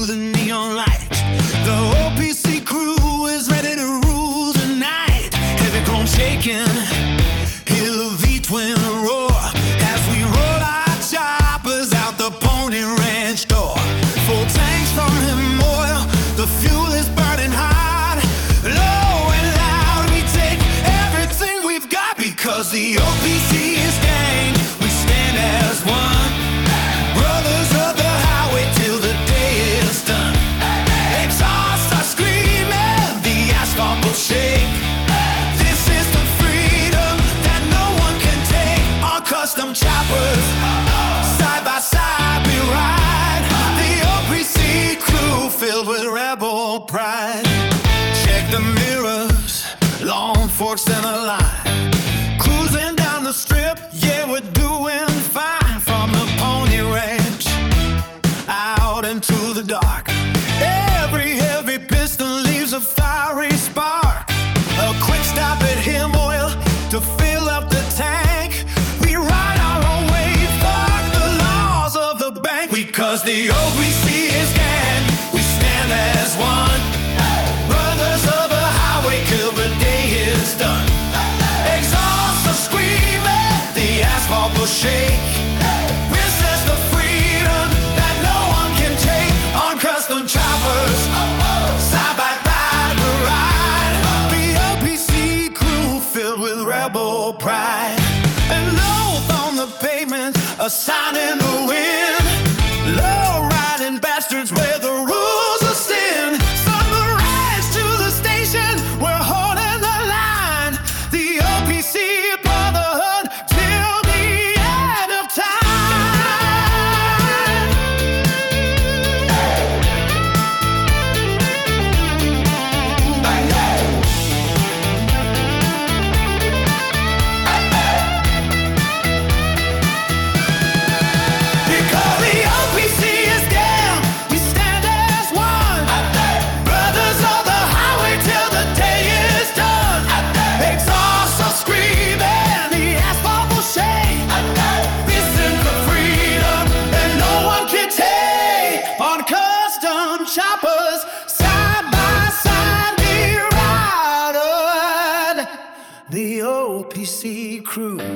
the neon lights. The OPC crew is ready to rule tonight. Heavy grown shaking, hear the V-twin roar as we roll our choppers out the Pony Ranch door. Full tanks from him oil, the fuel is burning hot. Low and loud, we take everything we've got, because the OPC is gang. We stand as one, brothers of the highway till the day is done. Exhausts are screaming, the asphalt will shake. This is the freedom that no one can take. Our custom choppers, side by side we ride. The OPC crew filled with rebel pride. Check the mirrors, long forks and a line. Cruising down the strip, yeah, we're doing fine. From the Pony Ranch out into the dark, every heavy piston leaves a fiery spark. A quick stop at Him Oil to fill up the tank. We ride our own wave, fuck the laws of the bank. Because the OPC is gang, we stand as one. Brothers of the highway till the day is done. Exhausts are screaming, the asphalt will shake. This is the freedom that no one can take. On custom choppers, side by side we ride. The OPC crew filled with rebel pride. And loath on the pavement, a sign in the wind. Low riding bastards where the rules are sin. Sunrise to the station, we're holding the line. The OPC brotherhood till the end of Because the OPC is down, we stand as one. Brothers of the highway till the day is done. Exhausts are screaming, the asphalt will shake. This is the freedom that no one can take. On custom choppers, side by side we ride on. The OPC crew.